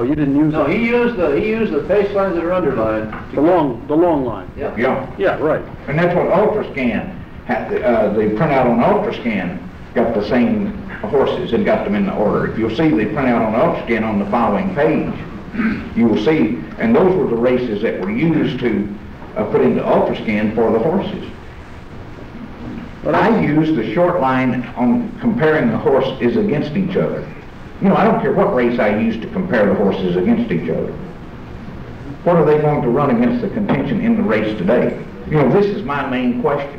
Oh, you didn't use No, it? he used the pace lines that are underlined. The long line? Yeah. Yeah. Yeah, right. And that's what UltraScan had, the printout on UltraScan got the same horses and got them in the order. If you'll see the printout on UltraScan on the following page, you will see, and those were the races that were used to put into UltraScan for the horses. But I use the short line on comparing the horses against each other. You know, I don't care what race I use to compare the horses against each other. What are they going to run against the contention in the race today? You know, this is my main question.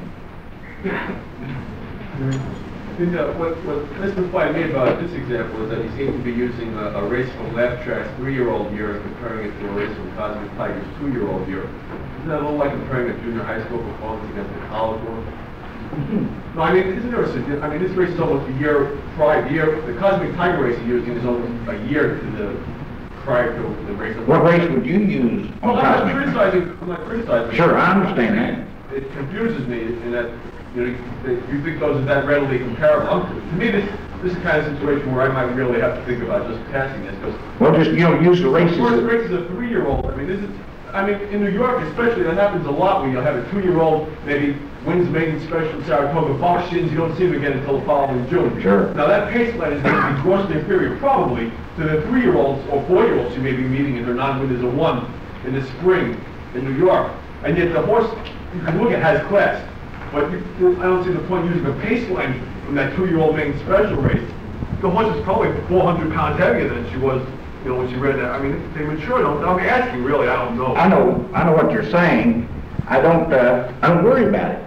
What Mr. White made about this example is that he seemed to be using a race from Laugh Track's 3-year-old year and comparing it to a race from Cosmic Tiger's 2-year-old year. Isn't that a little like comparing a junior high school performance against a college one? No, I mean, isn't there a, I mean, this race is almost a year prior year. The Cosmic Tiger race you're using is almost a year to the prior to the race. What race would you use on Well, Cosmic? I'm not criticizing. Sure, I understand that. It confuses me in that, you know, you think those are that readily comparable. To me, this is the kind of situation where I might really have to think about just passing this. Well, just, you know, use the races. The first race is a 3-year-old. I mean, this is, I mean, in New York especially, that happens a lot where you'll have a 2-year-old maybe wins maiden special in Saratoga, Foxshins, you don't see him again until the following June. Sure. Now that pace line is going to be grossly inferior probably to the 3-year-olds or 4-year-olds you may be meeting in their non-winners of 1 in the spring in New York. And yet the horse, you can look at, has class. But I don't see the point using a pace line from that 2-year-old maiden special race. The horse is probably 400 pounds heavier than she was, you know, when she ran that. I mean, they mature. I'm asking really, I don't know. I know what you're saying. I don't worry about it.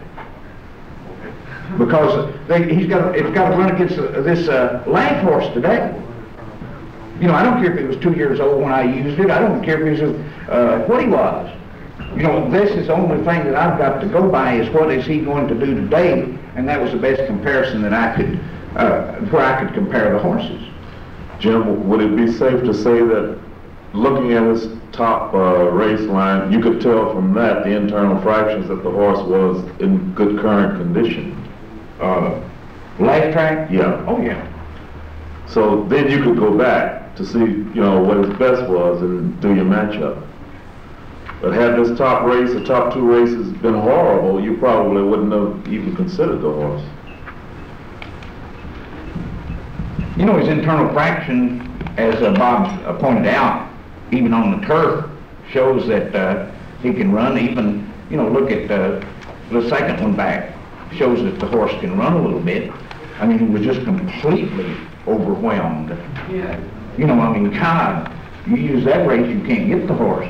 Because it's got to run against this Laugh horse today. You know, I don't care if he was 2 years old when I used it. I don't care if he was what he was. You know, this is the only thing that I've got to go by is what is he going to do today, and that was the best comparison that I could, where I could compare the horses. Jim, would it be safe to say that looking at his top race line, you could tell from that the internal fractions that the horse was in good current condition? Laugh Track? Yeah. Oh, yeah. So then you could go back to see, you know, what his best was and do your matchup. But had this top race, the top 2 races been horrible, you probably wouldn't have even considered the horse. You know, his internal fraction, as Bob pointed out, even on the turf, shows that he can run. Even, you know, look at the second one back, shows that the horse can run a little bit. I mean, he was just completely overwhelmed. Yeah. You know, I mean, God, you use that race, you can't get the horse.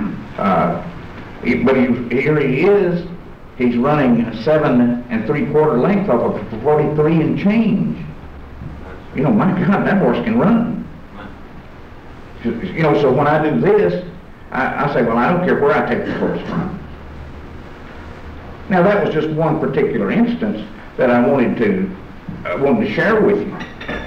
But here he is. He's running 7 3/4 length off of 43 and change. You know, my God, that horse can run. You know, so when I do this, I say, well, I don't care where I take the horse from. Now, that was just one particular instance that I wanted to share with you.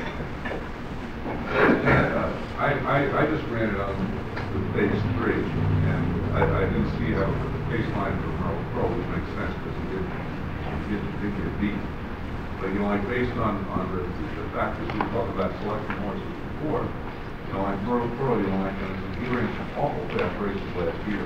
I just ran it on the phase 3, and I didn't see how the baseline for Merle Pro would make sense because he didn't get beat. But, you know, like based on the factors we talked about selecting horses before, you know, like Merle Pro, you know, like he ran some awful fast races last year.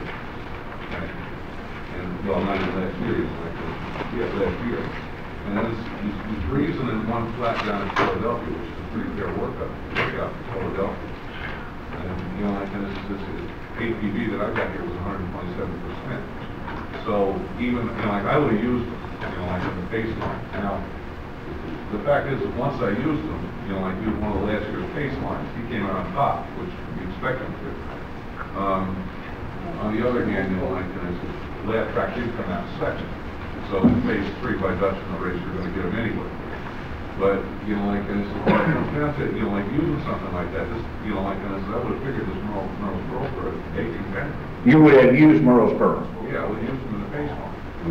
And well, not even last year, last year. And then he's freezing in one flat down in Philadelphia, which is a pretty fair workout in Philadelphia. And, you know, like, and this APV that I got here was 127%. So even, you know, like I would have used them, you know, like in the baseline. Now, the fact is that once I used them, you know, like used one of the last year's baselines, he came out on top, which you expect him to. On the other hand, you know, like his Laugh Track did come out second. So in phase 3 by Dutch in the race, you're going to get him anyway. But, you know, like, and it's hard to pronounce it, you know, like using something like that, just, you know, like, and I would have figured this Merle's Pearl for 18 10. You would have used Merle's Pearl. Well, yeah, I would use them in the baseline.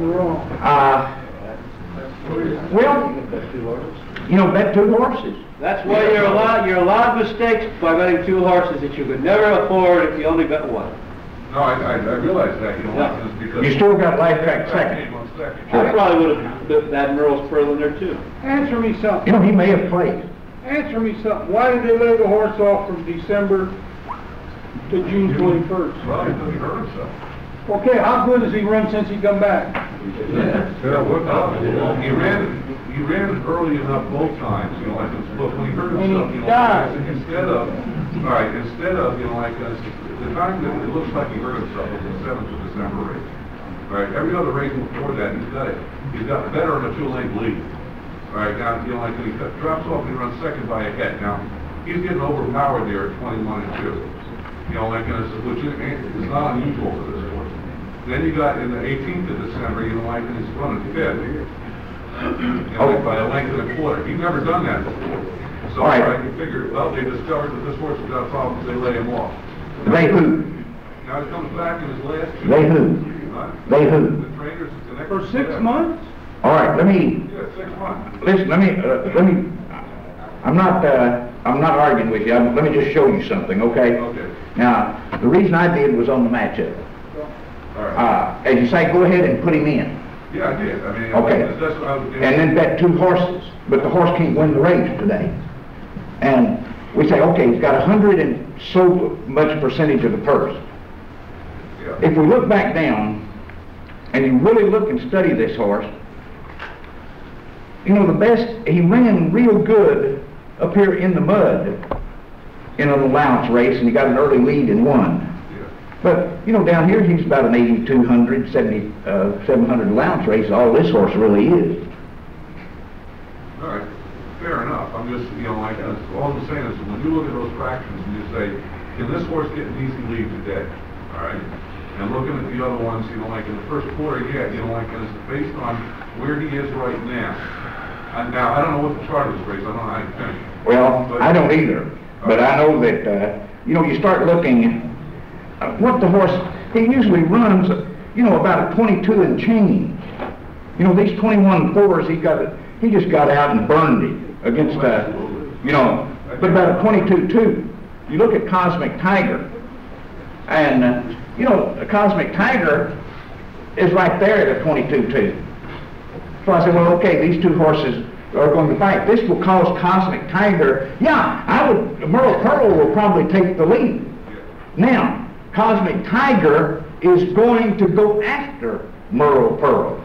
Well, you know, bet 2 horses. That's why you're allowed mistakes by betting 2 horses that you could never afford if you only bet 1. No, I realize that, you know, Yeah. like, because... You still got Laugh Track second. I probably would have put that Merle's Pearl in there too. Answer me something. You know, he may have played. Answer me something. Why did they lay the horse off from December to June 21st. Well, he doesn't hurt himself. Okay, how good has he run since he come back? He ran it early enough both times, you know, like, look, when he hurt And he himself, you know, died. instead of, you know, like, the time that it looks like he hurt himself was the 7th of December race. All right, every other race before that, he's got better in a 2-lane lead. All right, now, you know, like, when he drops off and he runs second by a head. Now, he's getting overpowered there at 21 and 2. You know, like, which is not unusual for this sport. Then you got in the 18th of December, you know, like, and he's running fifth. You know, like by a length and a quarter. He's never done that before. So, All right. you figure, well, they discovered that this horse has got problems, they lay him off. They who? Now he comes back in his last two. They who? Huh? They who? The trainers, the next. For 6 months? All right, let me, Yeah, 6 months. listen, let me, I'm not arguing with you. Let me just show you something, okay? Okay. Now, the reason I did was on the matchup. All right. As you say, go ahead and put him in. Yeah, I did. I mean, Okay. that's what I was doing. And then bet 2 horses, but the horse can't win the race today. And we say, okay, he's got 100 and so much percentage of the purse. Yeah. If we look back down, and you really look and study this horse, you know, he ran real good up here in the mud in an allowance race, and he got an early lead and won. Yeah. But, you know, down here, he's about an 8,200, 700 allowance race. All this horse really is. All right, fair enough. I'm just, you know, like, all I'm saying is, when you look at those fractions and you say, can this horse get an easy lead today? All right? And looking at the other ones, you know, like in the first quarter, yeah, you know, like, and it's based on where he is right now. Now, I don't know what the chart is, Grace, I don't know how you finish. Well, But- I don't either. But I know that, you know, you start looking what the horse, he usually runs, you know, about a 22 and change. You know, these 21-4s, he just got out and burned it against, you know, but about a 22-2. You look at Cosmic Tiger, and, you know, the Cosmic Tiger is right there at a 22-2. So I said, well, okay, these 2 horses are going to fight. This will cause Cosmic Tiger, Merle Pearl will probably take the lead. Now, Cosmic Tiger is going to go after Merle Pearl.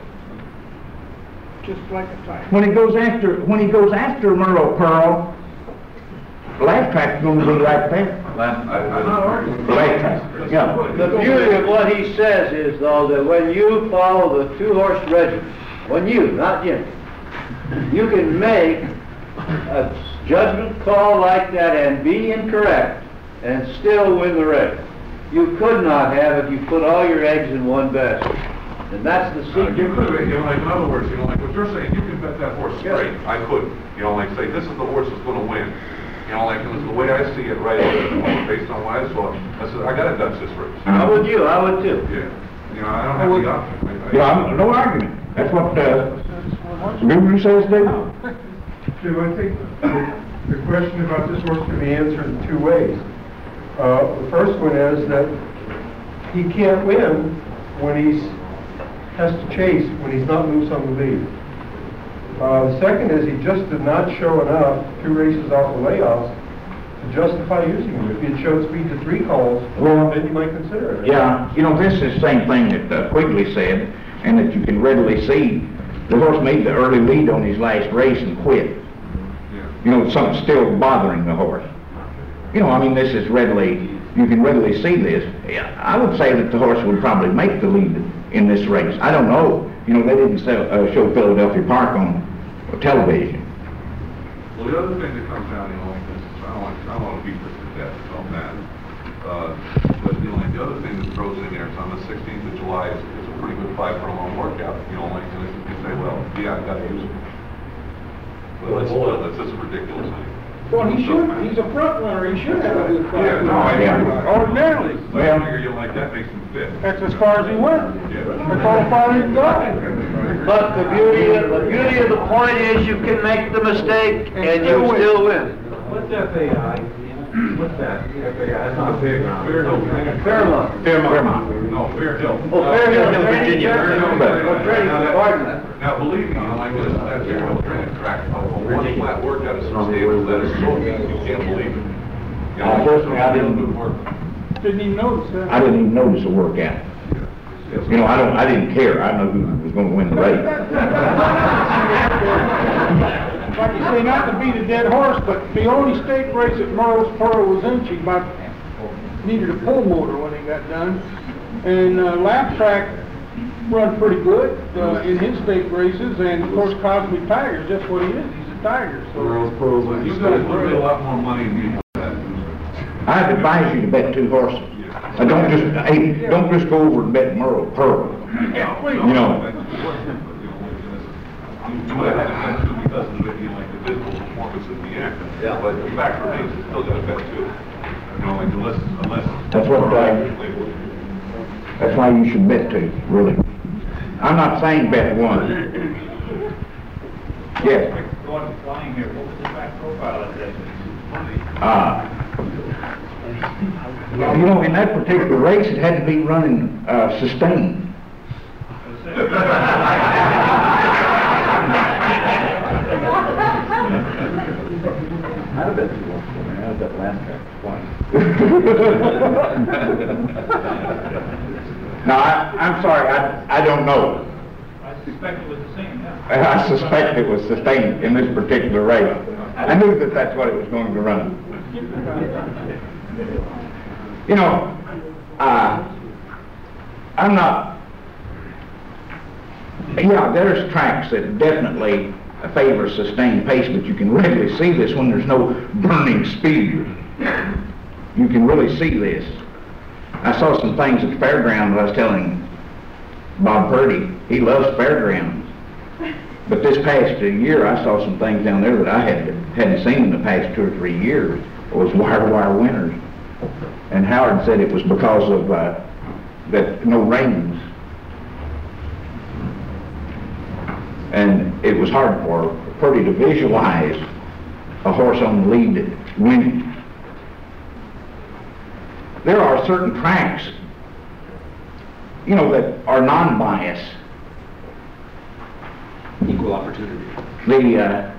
Just like a tiger. When he goes after Merle Pearl, the Laugh Track's going to be right there. I'm not arguing. The Laugh Track, yeah. The beauty of what he says is, though, that when you follow the 2-horse regimen, when you, not Jimmy, you can make a judgment call like that and be incorrect and still win the race. You could not have if you put all your eggs in one basket. And that's the secret. You could, you know, like, in other words, you know, like, what you're saying, you can bet that horse straight. I couldn't. You know, like, say, this is the horse that's going to win. You know, like, and it's the way I see it right away, based on what I saw. I said, I got to Dutch this race. I would you, I would too. Yeah. You know, I don't have the option. Yeah, no argument. That's what the Guru says, David. Jim, I think the question about this horse can be answered in 2 ways. The first one is that he can't win when has to chase when he's not loose on the lead. The second is he just did not show enough 2 races off the layoffs to justify using him. If he had showed speed to 3 calls, Well, then you might consider it. Yeah, you know, this is the same thing that Quigley said, and that you can readily see. The horse made the early lead on his last race and quit. You know, something's still bothering the horse. You know, I mean, this is you can readily see this. Yeah, I would say that the horse would probably make the lead in this race. I don't know. You know, they didn't show Philadelphia Park on television. Well, the other thing that comes down, you know, like this, I don't want to beat this to death, it's all bad. But, you know, like, the other thing that throws in there is on the 16th of July, it's a pretty good 5-furlong workout. You know, like, and you say, well, yeah, I've got to use it. Well, that's just ridiculous. Well, he should, he's a front runner, he should have a good fight. Yeah, no, I agree. Ordinarily. But I figure, you know, like, that makes him fit. That's as far as he went. Yeah. That's all far as he got. But the beauty of the point is you can make the mistake and you still win. What's FAI? What's that? FAI, that's not big. Fairmont. Fairmont. No, Fair Hill. Oh, Fair Hill, Virginia. Fair Hill. Pardon. Now, believe me, you know, like, that Fair Hill training track, a one flat workout is so stable, that is so easy, you can't believe it. You know, Personally, I it's didn't. good work. Didn't even notice that. I didn't even notice the workout. You know, I didn't care. I know who was gonna win the race. Like you say, not to beat a dead horse, but the only stake race that Merle's Pearl was in, she about needed a pull motor when he got done. And Lap Track run pretty good in his stake races, and of course Cosmic Tiger's just what he is. He's a tiger. So He's got a lot more money than you have. I'd advise you to bet 2 horses. Don't just go over and bet Merle Pearl. You know. You might have to bet two because of the, like, the physical performance of the actor. Yeah. But the fact remains, it's still got to bet two. You know, like, unless. That's why you should bet 2, really. I'm not saying bet 1. Yes. Going flying here, what was the back profile of that? You know, in that particular race, it had to be running sustained. I'd have bet 2 horse for me. I was at Lap Track twice. No, I'm sorry, I don't know. I suspect it was the same, yeah. I suspect it was sustained in this particular race. I knew that that's what it was going to run. You know, I'm not, yeah, there's tracks that definitely favor sustained pace, but you can readily see this when there's no burning speed. You can really see this. I saw some things at the fairground that I was telling Bob Purdy. He loves fairgrounds. But this past year, I saw some things down there that I hadn't seen in the past 2 or 3 years. It was wire-to-wire winners. And Howard said it was because of that no rains. And it was hard for Purdy to visualize a horse on the lead winning. There are certain tracks, you know, that are non-biased. Equal opportunity. The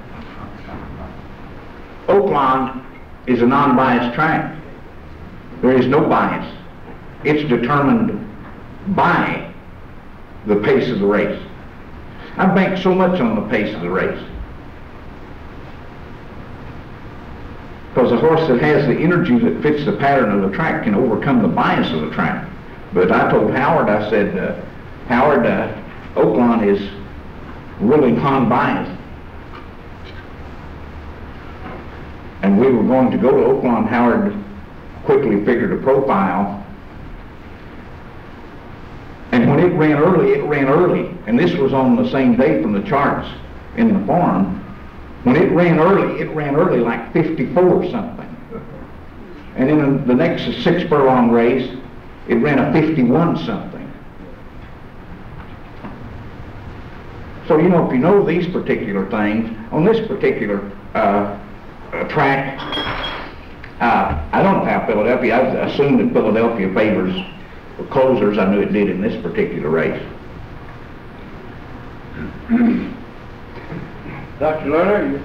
Oaklawn is a non-biased track. There is no bias. It's determined by the pace of the race. I bank so much on the pace of the race. Because a horse that has the energy that fits the pattern of the track can overcome the bias of the track. But I told Howard, I said, Howard, Oaklawn is really non-biased. And we were going to go to Oaklawn. Howard quickly figured a profile. And when it ran early, and this was on the same day from the charts in the farm. When it ran early like 54 something. And in the next 6 furlong race, it ran a 51 something. So, you know, if you know these particular things, on this particular track, I don't know how Philadelphia, I assumed that Philadelphia favors closers. I knew it did in this particular race. Dr. Lerner, you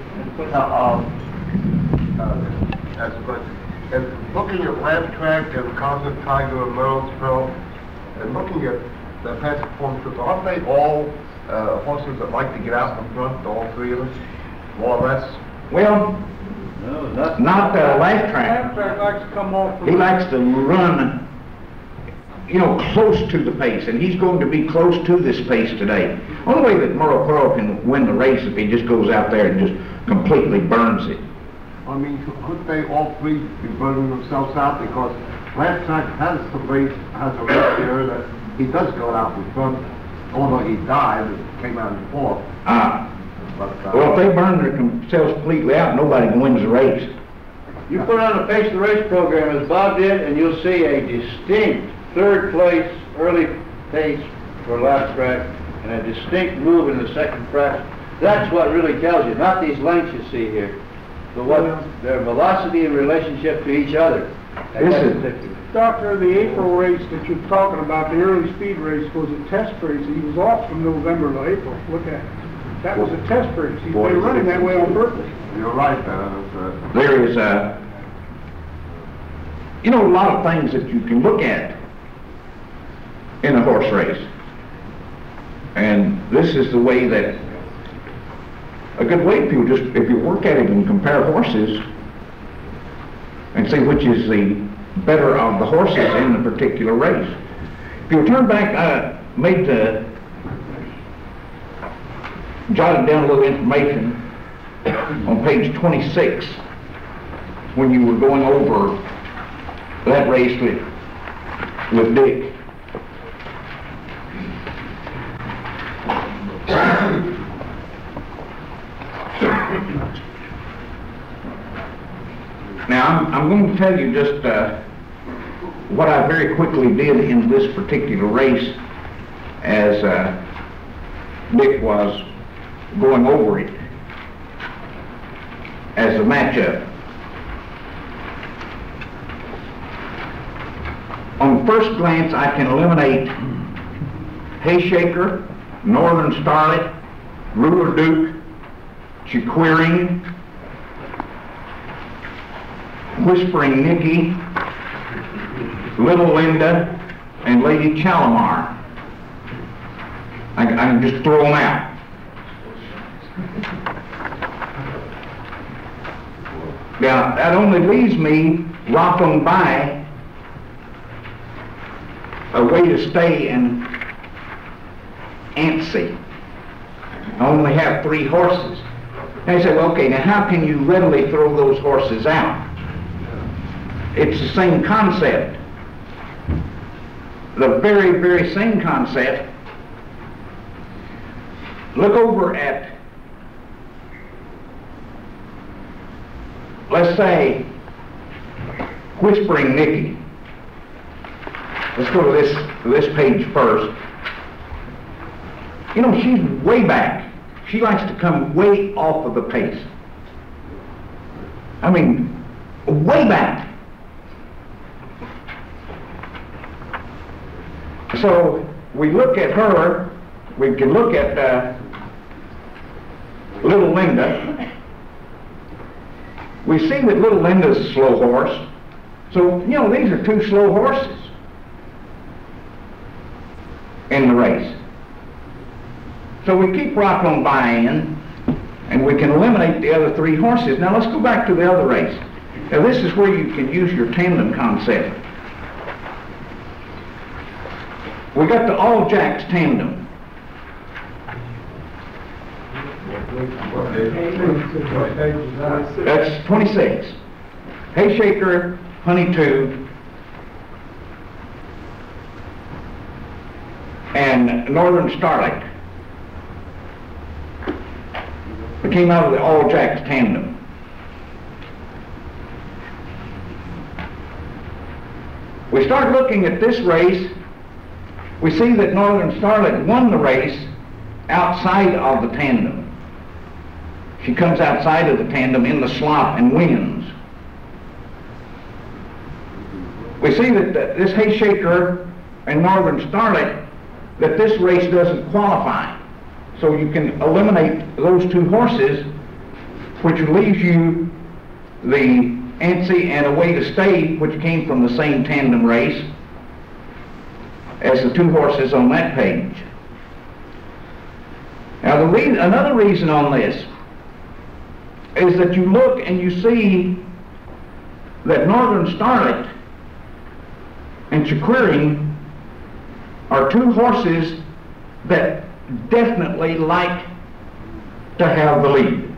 That's a question. And looking at Lap Track and Cosmic Tiger and Merle's Pearl, and looking at the past performances, aren't they all horses that like to get out in front, all 3 of them, more or less? Well, no, not Lap Track. Lap Track likes to come off. He likes to run, you know, close to the pace, and he's going to be close to this pace today. Only way that Merle Pearl can win the race if he just goes out there and just completely burns it. I mean, couldn't they all 3 be burning themselves out? Because Lap Track has a race here that he does go out in front, although he died, it came out in 4th. Well, if they burn themselves completely out, nobody wins the race. You put on a pace of the race program as Bob did, and you'll see a distinct 3rd place early pace for Lap Track and a distinct move in the 2nd fraction. That's what really tells you, not these lengths you see here, but what their velocity in relationship to each other. Doctor, the April race that you're talking about, the early speed race, was a test race. He was off from November to April. Look at it. That was a test race. They were running that way on purpose. You're right, There is you know, a lot of things that you can look at in a horse race. And this is the way that, a good way if you work at it and compare horses and see which is the better of the horses in the particular race. If you turn back, jotted down a little information on page 26 when you were going over that race with Dick. Now, I'm going to tell you just what I very quickly did in this particular race as Dick was going over it as a matchup. On first glance, I can eliminate Hayshaker, Northern Starlet, Ruler Duke, Chiqueering, Whispering Nicky, Little Linda, and Lady Chalamar. I can just throw them out. Now, that only leaves me Rock on By, A Way to Stay, and Antsy. I only have 3 horses. And I said, well, okay, now how can you readily throw those horses out? It's the same concept. The very, very same concept. Look over at, let's say, Whispering Nicky. Let's go to this page first. You know, she's way back. She likes to come way off of the pace. I mean, way back. So we look at her, we can look at Little Linda. We see that Little Linda's a slow horse. So, you know, these are 2 slow horses in the race. So we keep Rock on By in, and we can eliminate the other 3 horses. Now let's go back to the other race. Now this is where you can use your tandem concept. We got the All Jacks tandem. That's 26. Hayshaker, Honey 2, and Northern Starlet. It came out of the All Jacks tandem. We start looking at this race. We see that Northern Starlet won the race outside of the tandem. She comes outside of the tandem in the slop and wins. We see that this Hayshaker and Northern Starlet, that this race doesn't qualify. So you can eliminate those 2 horses, which leaves you the Antsy and A Way to Stay, which came from the same tandem race, as the 2 horses on that page. Now another reason on this is that you look and you see that Northern Starlet and Chiqueering are 2 horses that definitely like to have the lead.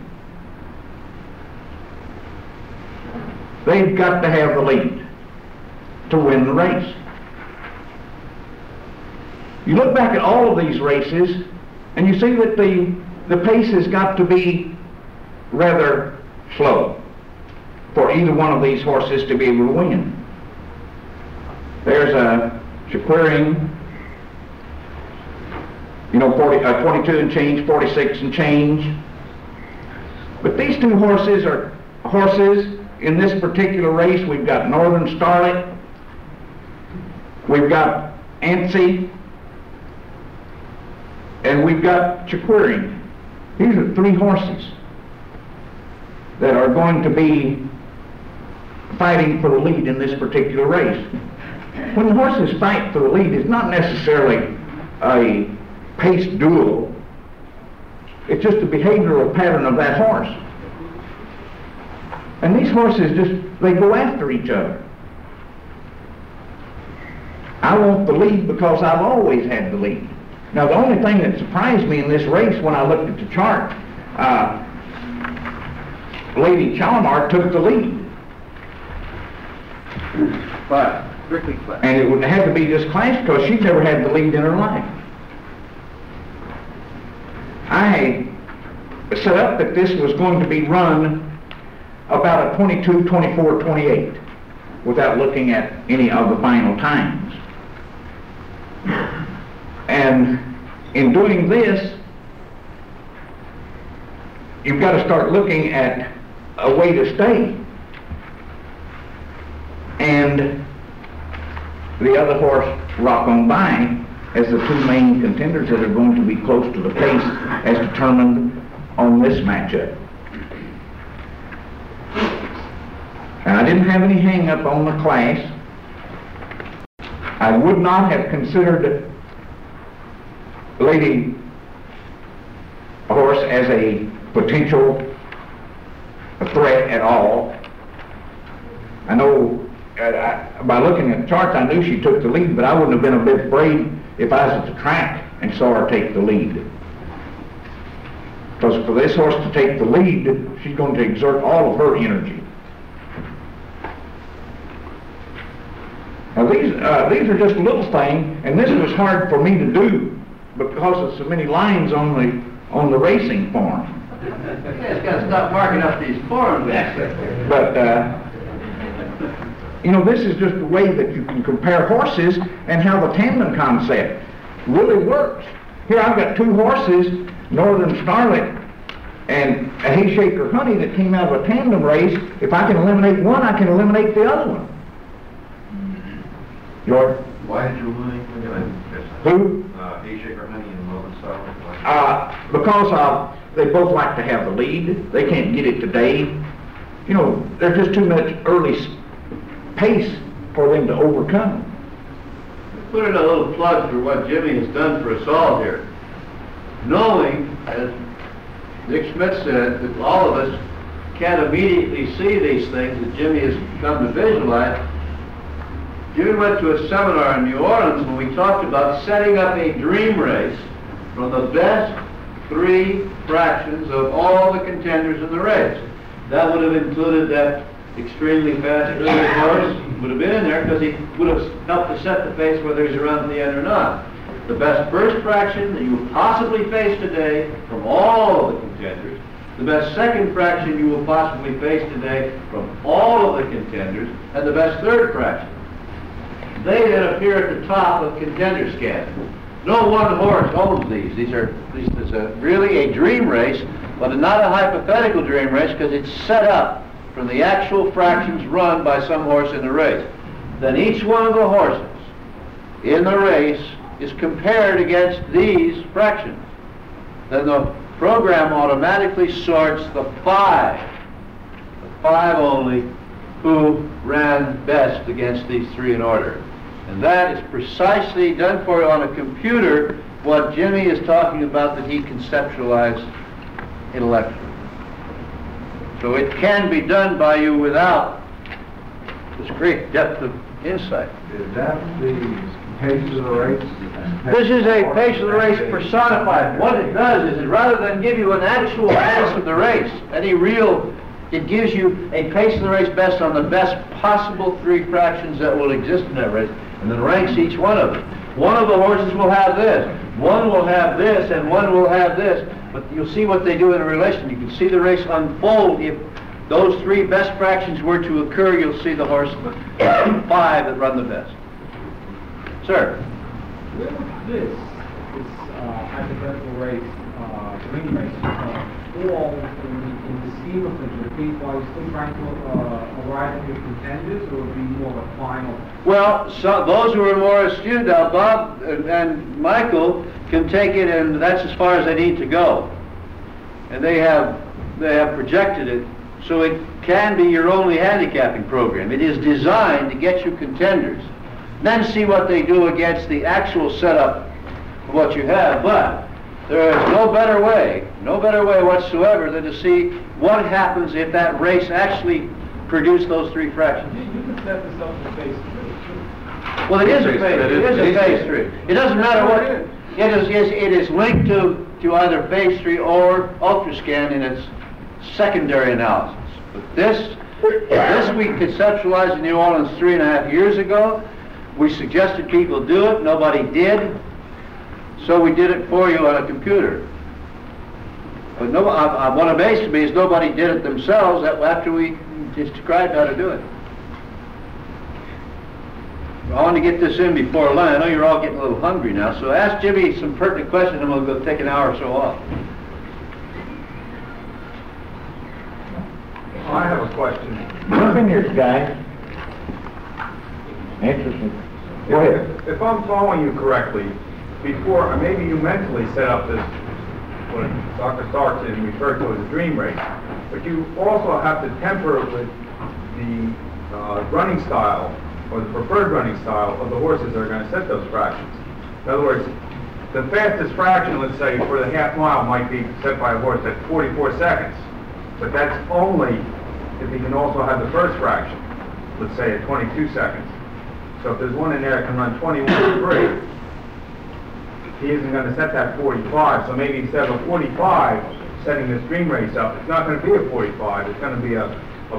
They've got to have the lead to win the race. You look back at all of these races and you see that the pace has got to be rather slow for either one of these horses to be able to win. There's a Chiqueering, you know, 22 and change, 46 and change. But these 2 horses are horses in this particular race. We've got Northern Starlet, we've got Antsy, and we've got Chiqueering. These are 3 horses that are going to be fighting for the lead in this particular race. When the horses fight for the lead, it's not necessarily a paced duel. It's just a behavioral pattern of that horse. And these horses they go after each other. I want the lead because I've always had the lead. Now, the only thing that surprised me in this race when I looked at the chart, Lady Chalamar took the lead. But strictly class. And it would have to be just class because she'd never had the lead in her life. I set up that this was going to be run about a 22, 24, 28 without looking at any of the final times. And in doing this, you've got to start looking at a way to stay. And the other horse, Rock On By, as the two main contenders that are going to be close to the pace as determined on this matchup. And I didn't have any hang-up on the class. I would not have considered Lady Horse as a potential threat at all. I know by looking at the charts I knew she took the lead, but I wouldn't have been a bit afraid if I was at the track and saw her take the lead. Because for this horse to take the lead, she's going to exert all of her energy. Now these are just a little thing, and this was hard for me to do because of so many lines on the racing form. You guys got to stop marking up these forms. But you know, this is just a way that you can compare horses and how the tandem concept really works. Here I've got two horses, Northern Starlet and a Hayshaker Honey, that came out of a tandem race. If I can eliminate one, I can eliminate the other one. George? Why did you really? Who? Hayshaker Honey and Northern Starlet. Because they both like to have the lead. They can't get it today. You know, there's just too much early pace for them to overcome. Put in a little plug for what Jimmy has done for us all here. Knowing, as Dick Schmidt said, that all of us can't immediately see these things that Jimmy has come to visualize. Jimmy went to a seminar in New Orleans when we talked about setting up a dream race from the best 3 fractions of all the contenders in the race. That would have included that extremely fast early horse, would have been in there because he would have helped to set the pace whether he's around at the end or not. The best first fraction that you will possibly face today from all of the contenders, the best second fraction you will possibly face today from all of the contenders, and the best third fraction. They then appear at the top of contender scan. No one horse owns these. This is really a dream race, but not a hypothetical dream race because it's set up from the actual fractions run by some horse in the race. Then each one of the horses in the race is compared against these fractions. Then the program automatically sorts the 5 only, who ran best against these 3 in order. And that is precisely done for you on a computer, what Jimmy is talking about that he conceptualized intellectually. So it can be done by you without this great depth of insight. Is that the pace of the race? This is a pace of the race personified. What it does is, rather than give you an actual pace of the race, it gives you a pace of the race based on the best possible 3 fractions that will exist in that race, and then ranks each one of them. One of the horses will have this, one will have this, and one will have this. But you'll see what they do in a relation. You can see the race unfold. If those 3 best fractions were to occur, you'll see the horse 5 that run the best. Sir? Where would this hypothetical race, ring race, fall in the scheme of things? Would it be while you're still trying to arrive at your contenders, or would it be more of a final? Well, those who are more astute now, Bob and Michael, can take it, and that's as far as they need to go. And they have projected it, so it can be your only handicapping program. It is designed to get you contenders. Then see what they do against the actual setup of what you have. But there is no better way whatsoever than to see what happens if that race actually produced those three fractions. You can set this up for phase 3. Well, it is a phase 3. It doesn't matter what, it is linked to either phase 3 or ultrascan in its secondary analysis. But this we conceptualized in New Orleans 3.5 years ago. We suggested people do it, nobody did, so we did it for you on a computer. But what amazed me is nobody did it themselves after we described how to do it. I want to get this in before lunch. I know you're all getting a little hungry now, so ask Jimmy some pertinent questions and we'll go take an hour or so off. I have a question. Jump in here, guys. Interesting. Go ahead. If I'm following you correctly, before, maybe you mentally set up this, what Dr. Sargent referred to as a dream race, but you also have to temper it with the running style, or the preferred running style of the horses that are going to set those fractions. In other words, the fastest fraction, let's say, for the half mile might be set by a horse at 44 seconds, but that's only if he can also have the first fraction, let's say at 22 seconds. So if there's one in there that can run 21.3, he isn't going to set that 45. So maybe instead of a 45, setting this dream race up, it's not going to be a 45. It's going to be a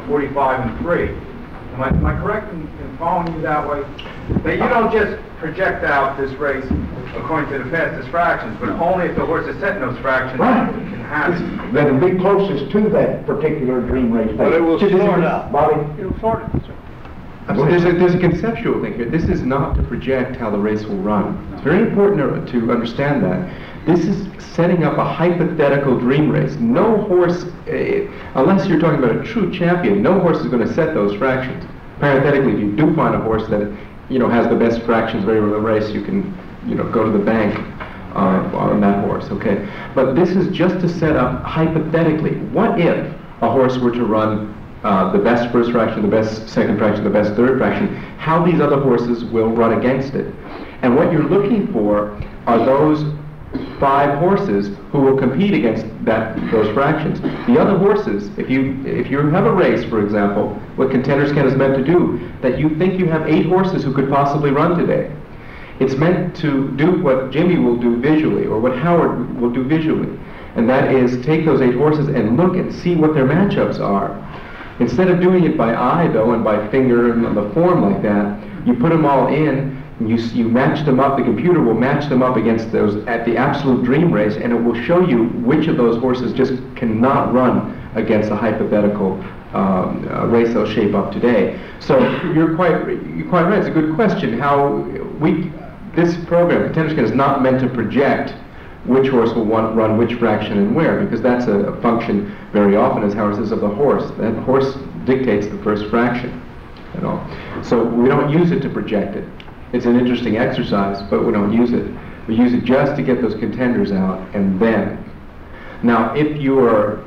45.3. Am I correct in following you that way? That you don't just project out this race according to the fastest fractions, but only if the horse is setting those fractions can have it. That'll be closest to that particular dream race. But it will sort out. Bobby? It'll sort it, sir. So there's a conceptual thing here. This is not to project how the race will run. It's very important to understand that. This is setting up a hypothetical dream race. No horse, unless you're talking about a true champion, no horse is going to set those fractions. Parenthetically, if you do find a horse that has the best fractions of the race, you can go to the bank on that horse. Okay, but this is just to set up hypothetically. What if a horse were to run the best first fraction, the best second fraction, the best third fraction? How these other horses will run against it? And what you're looking for are those 5 horses who will compete against those fractions. The other horses, if you have a race, for example, what Contender-Scan is meant to do, that you think you have 8 horses who could possibly run today. It's meant to do what Jimmy will do visually, or what Howard will do visually, and that is take those 8 horses and look and see what their matchups are. Instead of doing it by eye, though, and by finger and on the form like that, you put them all in, and you match them up. The computer will match them up against those at the absolute dream race, and it will show you which of those horses just cannot run against the hypothetical race they'll shape up today. So you're quite right. It's a good question. How this program, Contender-Scan, is not meant to project which horse will run which fraction and where, because that's a function very often, as Howard says, of the horse. That horse dictates the first fraction and all. So we don't use it to project it. It's an interesting exercise, but we don't use it. We use it just to get those contenders out, and then. Now, if you are,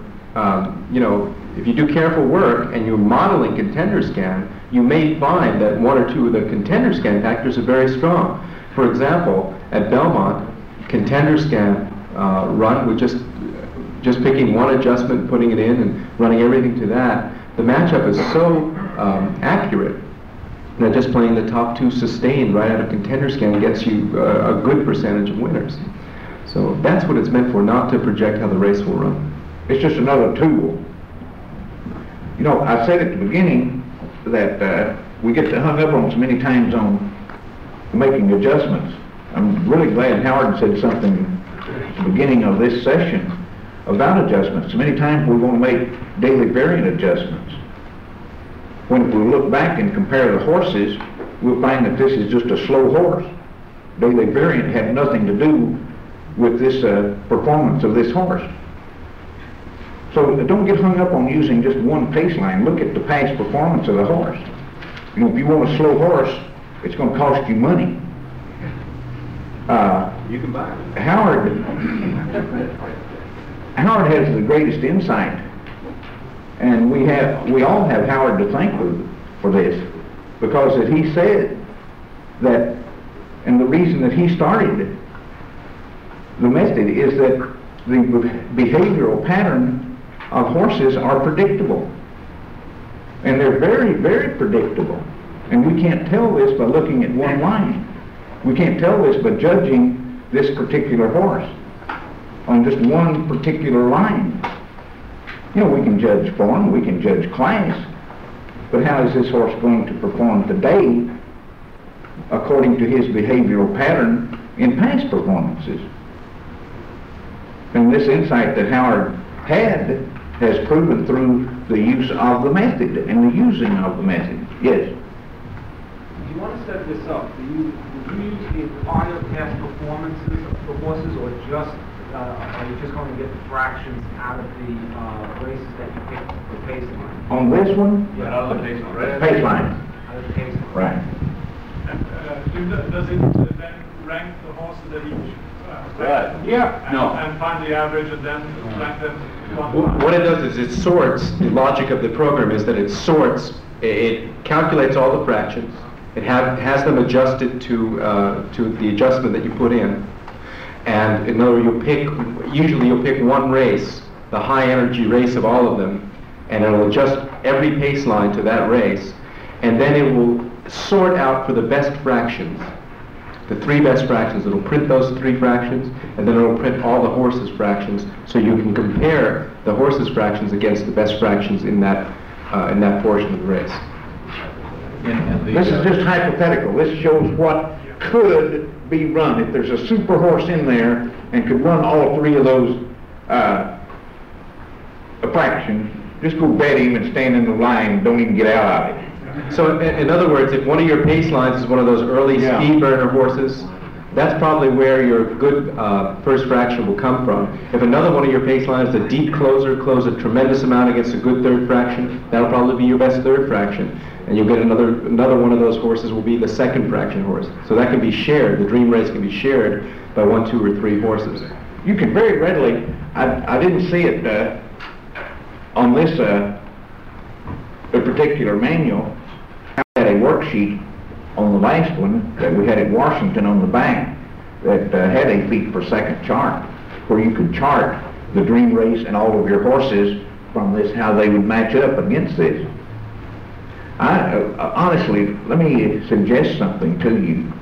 if you do careful work and you're modeling Contender-Scan, you may find that 1 or 2 of the Contender-Scan factors are very strong. For example, at Belmont, Contender-Scan run with just picking one adjustment, putting it in, and running everything to that. The matchup is so accurate that just playing the top 2 sustained right out of Contender-Scan gets you a good percentage of winners. So that's what it's meant for, not to project how the race will run. It's just another tool. I said at the beginning that we get hung up on so many times on making adjustments. I'm really glad Howard said something at the beginning of this session about adjustments. So many times we want to make daily variant adjustments. When if we look back and compare the horses, we'll find that this is just a slow horse. Daily variant had nothing to do with this performance of this horse. So don't get hung up on using just one pace line. Look at the past performance of the horse. If you want a slow horse, it's going to cost you money. You can buy it. Howard has the greatest insight, And we all have Howard to thank for this, because as he said that, and the reason that he started the method is that the behavioral pattern of horses are predictable. And they're very, very predictable. And we can't tell this by looking at one line. We can't tell this by judging this particular horse on just one particular line. You know, we can judge form, we can judge class, but how is this horse going to perform today according to his behavioral pattern in past performances? And this insight that Howard had has proven through the use of the method and the using of the method. Yes? If you want to set this up, do you use the entire past performances of the horses, or just are you just going to get the fractions out of the races that you picked for pace line? On this one? Yeah, out of the pace line. Pace line. Out of the pace line. Right. Does it then rank the horses that each? Right. Yeah. And find the average and then rank them one by one? What it does is it sorts. The logic of the program is that it sorts. It calculates all the fractions. It has them adjusted to the adjustment that you put in. And in other words, usually you'll pick one race, the high energy race of all of them, and it'll adjust every pace line to that race, and then it will sort out for the best fractions, the three best fractions. It'll print those three fractions, and then it'll print all the horses' fractions, so you can compare the horses' fractions against the best fractions in that portion of the race. This is just hypothetical. This shows what could be run. If there's a super horse in there and could run all three of those fractions, just go bet him and stand in the line and don't even get out of it. So in other words, if one of your pace lines is one of those early speed burner horses, that's probably where your good first fraction will come from. If another one of your pace lines, a deep closer, close a tremendous amount against a good third fraction, that'll probably be your best third fraction. And you'll get another one of those horses will be the second fraction horse. So that can be shared. The dream race can be shared by 1, 2, or 3 horses. You can very readily, I didn't see it on this particular manual. I had a worksheet on the last one that we had at Washington on the back that had a feet per second chart where you could chart the dream race and all of your horses from this, how they would match up against this. Honestly, let me suggest something to you.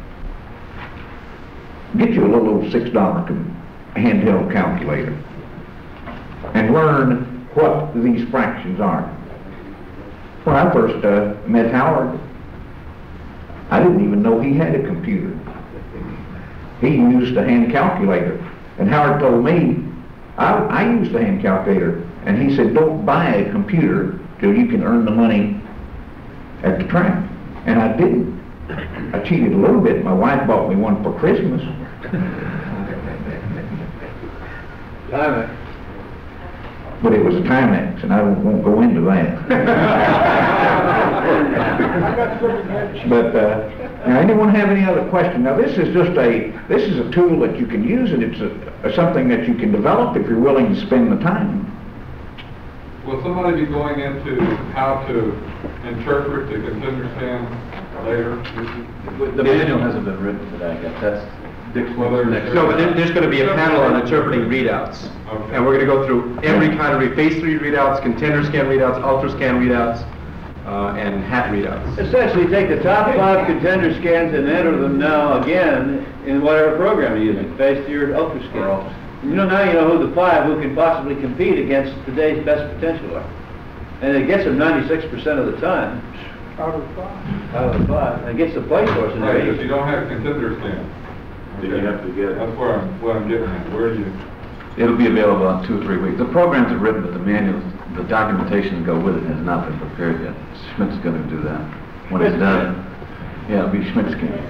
Get you a little old $6 handheld calculator and learn what these fractions are. When I first met Howard, I didn't even know he had a computer. He used a hand calculator. And Howard told me, I used a hand calculator. And he said, don't buy a computer till you can earn the money at the track. And I didn't. I cheated a little bit. My wife bought me one for Christmas. But it was a Timex, and I won't go into that. But now, anyone have any other question? Now, this is a tool that you can use, and it's something that you can develop if you're willing to spend the time. Will somebody be going into how to interpret the contender stand later? The manual hasn't been written for that yet. That's Dick's next. No, but there's going to be a panel on interpreting readouts. Okay. And we're going to go through every kind of phase 3 readouts, contender scan readouts, ultra scan readouts, and hat readouts. Essentially, take the top 5 contender scans and enter them now again in whatever program you're using, phase 3 or ultra scan. Now you know who the 5 who can possibly compete against today's best potential are. And it gets them 96% of the time. Out of 5. Out of the 5. And it gets the place horse in Right, there. if you don't have contender stand. Then you have to get it. That's what I'm getting at. Where do you? It'll be available in 2 or 3 weeks. The programs are written, but the manuals, the documentation to go with it has not been prepared yet. Schmidt's going to do that. When it's done, yeah, it'll be Schmidt's game.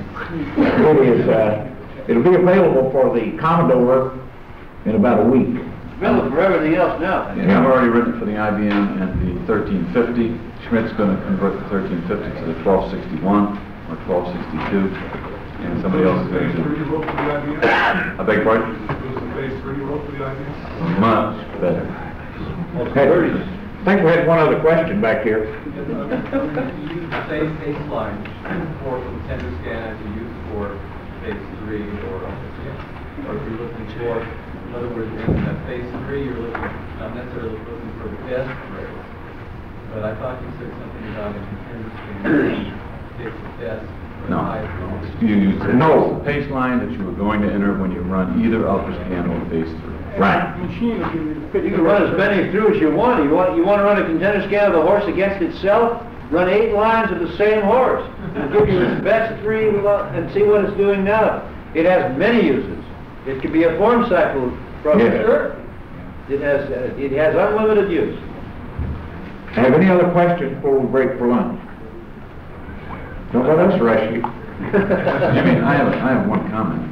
It'll be available for the Commodore in about a week. Available for everything else now. Yeah, I've already written for the IBM and the 1350. Schmidt's going to convert the 1350 to the 1261 or 1262. And somebody else is going to do it. I beg your pardon? Was the phase 3 roll for the idea? Much better. I think we had one other question back here. You use the same baseline for the tender scan as you use for phase 3 or if you're looking for, in other words, in phase 3, you're looking, not necessarily looking for the best rates, but I thought you said something about in tender scan, it's the best. No. You use the pace line that you were going to enter when you run either ultra scan or phase 3. Right. Machine will give you the fit. You can run as many through as you want. You want to run a contender scan of the horse against itself? Run 8 lines of the same horse. It'll give you its best 3 and see what it's doing now. It has many uses. It could be a form cycle process. Yeah. It has unlimited use. Have any other questions before we break for lunch? Don't let us rush you. Jimmy, I have one comment.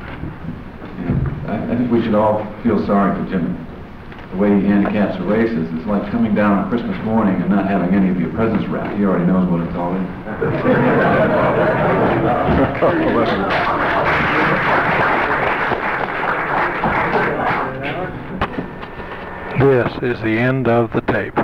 I think we should all feel sorry for Jimmy. The way he handicaps the races, it's like coming down on Christmas morning and not having any of your presents wrapped. He already knows what it's all in. This is the end of the tape.